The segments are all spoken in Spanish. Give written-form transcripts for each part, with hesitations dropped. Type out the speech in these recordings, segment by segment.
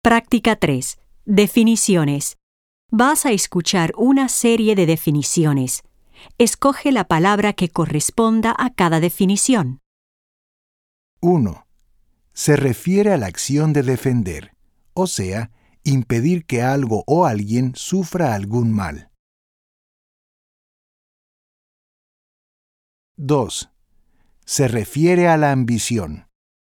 Práctica 3. Definiciones. Vas a escuchar una serie de definiciones. Escoge la palabra que corresponda a cada definición. 1. Se refiere a la acción de defender, o sea, impedir que algo o alguien sufra algún mal. 2. Se refiere a la ambición.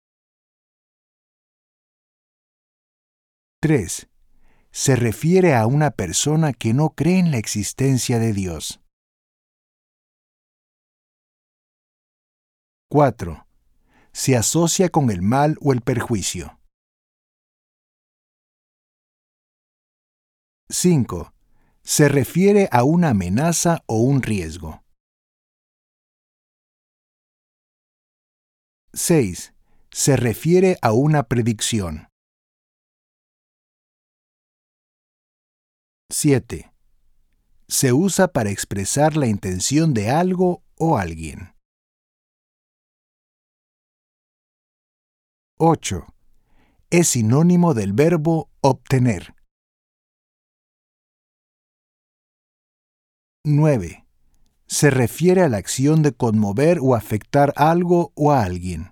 3. Se refiere a una persona que no cree en la existencia de Dios. 4. Se asocia con el mal o el perjuicio. 5. Se refiere a una amenaza o un riesgo. 6. Se refiere a una predicción. 7. Se usa para expresar la intención de algo o alguien. 8. Es sinónimo del verbo obtener. 9. Se refiere a la acción de conmover o afectar algo o a alguien.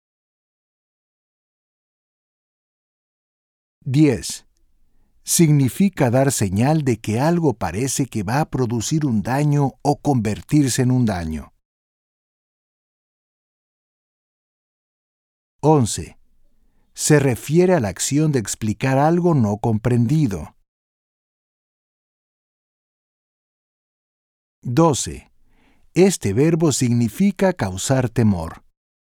10. Significa dar señal de que algo parece que va a producir un daño o convertirse en un daño. 11. Se refiere a la acción de explicar algo no comprendido. 12. Este verbo significa causar temor.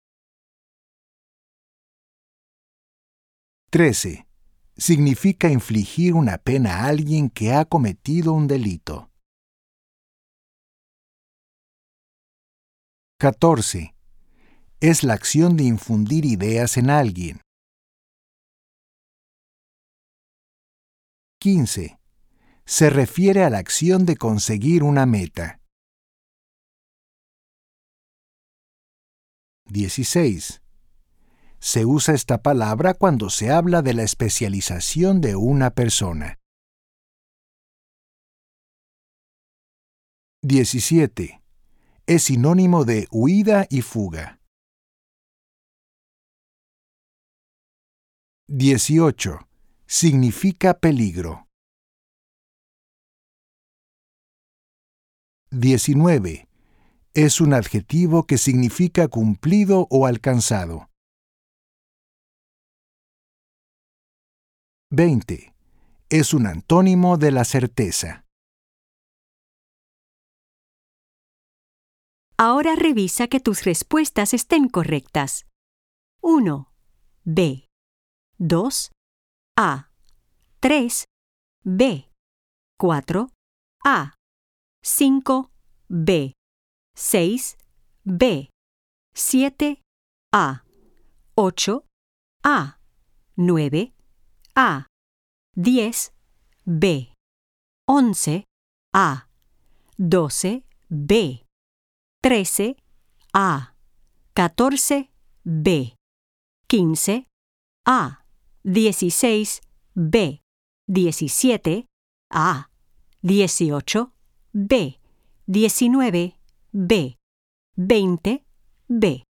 13. Significa infligir una pena a alguien que ha cometido un delito. 14. Es la acción de infundir ideas en alguien. 15. Se refiere a la acción de conseguir una meta. 16. Se usa esta palabra cuando se habla de la especialización de una persona. 17. Es sinónimo de huida y fuga. 18. Significa peligro. 19. Es un adjetivo que significa cumplido o alcanzado. 20. Es un antónimo de la certeza. Ahora revisa que tus respuestas estén correctas. 1. B. 2. A. 3. B. 4. A. 5. B. 6. B. 7. A. 8. A. 9. A. 10. B. 11. A. 12. B. 13. A. 14. B. 15. A. 16. B. 17. A. 18. B. 19. B. 20. B.